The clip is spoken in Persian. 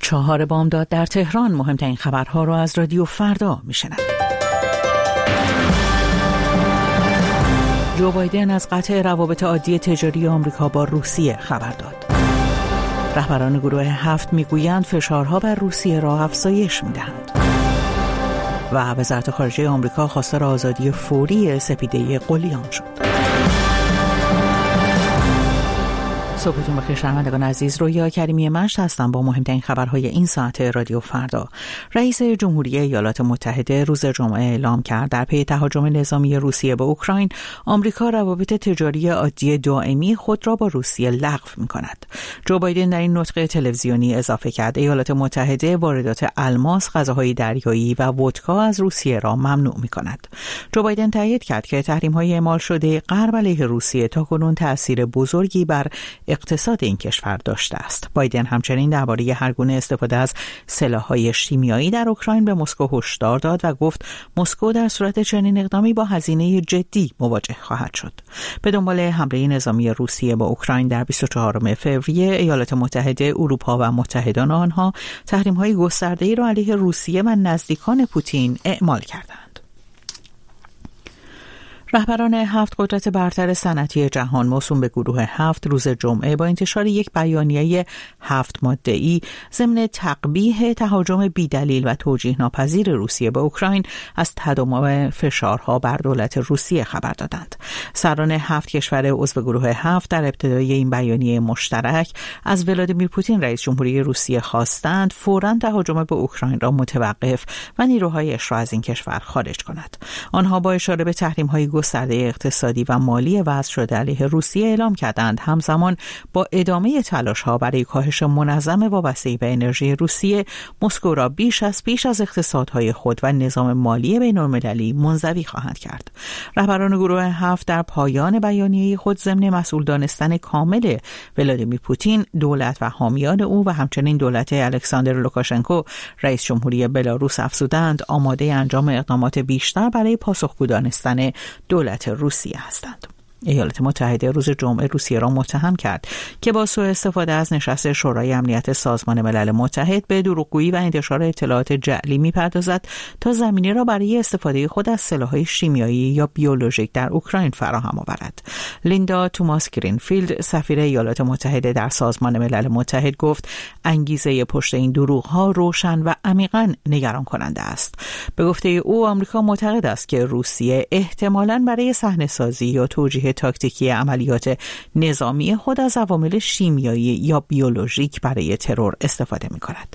4 بامداد در تهران. مهمترین خبرها را از رادیو فردا میشنوید. جو بایدن از قطع روابط عادی تجاری آمریکا با روسیه خبر داد. رهبران گروه 7 میگویند فشارها بر روسیه را افزایش میدهند. و وزارت خارجه آمریکا خواستار آزادی فوری سپیده قلیان شد. صبحتون بخیر شنوندگان عزیز، رویا کریمی مشت هستم با مهمترین خبرهای این ساعت رادیو فردا. رئیس جمهوری ایالات متحده روز جمعه اعلام کرد در پی تهاجم نظامی روسیه به اوکراین، آمریکا روابط تجاری عادی دائمی خود را با روسیه لغو می‌کند. جو بایدن در این نطق تلویزیونی اضافه کرد ایالات متحده واردات الماس، غذاهای دریایی و ودکا از روسیه را ممنوع می‌کند. جو بایدن تایید کرد که تحریم‌های اعمال شده غرب علیه روسیه تاکنون تأثیر بزرگی بر اقتصاد این کشور داشته است. بایدن همچنین درباره هرگونه استفاده از سلاح‌های شیمیایی در اوکراین به مسکو هشدار داد و گفت مسکو در صورت چنین اقدامی با هزینه جدی مواجه خواهد شد. به دنبال حمله نظامی روسیه به اوکراین در 24 فوریه، ایالات متحده، اروپا و متحدان آنها تحریم‌های گسترده‌ای را علیه روسیه و نزدیکان پوتین اعمال کردند. رهبران 7 قدرت برتر صنعتی جهان موسوم به گروه 7 روز جمعه با انتشار یک بیانیه 7 ماده‌ای ضمن تقبیح تهاجم بی‌دلیل و توجیه ناپذیر روسیه به اوکراین از تداوم فشارها بر دولت روسیه خبر دادند. سران 7 کشور عضو گروه 7 در ابتدای این بیانیه مشترک از ولادیمیر پوتین رئیس جمهوری روسیه خواستند فوراً تهاجم به اوکراین را متوقف و نیروهایش را از این کشور خارج کند. آنها با اشاره به تحریم‌های گسترده اقتصادی و مالی وضع شده علیه روسیه اعلام کردند همزمان با ادامه تلاش‌ها برای کاهش منظم وابستگی به انرژی روسیه، مسکو را بیش از اقتصادهای خود و نظام مالی بین‌المللی منزوی خواهند کرد. رهبران گروه 7 در پایان بیانیه خود ضمن مسئول دانستن کامل ولادیمیر پوتین، دولت و حامیان او و همچنین دولت الکساندر لوکاشنکو رئیس جمهوری بلاروس افزودند آماده انجام اقدامات بیشتر برای پاسخگو دانستن دولت روسیه هستند. ایالات متحده روز جمعه روسیه را متهم کرد که با سوء استفاده از نشست شورای امنیت سازمان ملل متحد به دروغگویی و انتشار اطلاعات جعلی می‌پردازد تا زمینه را برای استفاده خود از سلاح‌های شیمیایی یا بیولوژیک در اوکراین فراهم آورد. لیندا توماس گرینفیلد، سفیر ایالات متحده در سازمان ملل متحد گفت انگیزه پشت این دروغ‌ها روشن و عمیقاً نگران کننده است. به گفته او آمریکا معتقد است که روسیه احتمالاً برای صحنه‌سازی یا توجیه تاکتیکی عملیات نظامی خود از عوامل شیمیایی یا بیولوژیک برای ترور استفاده می کند.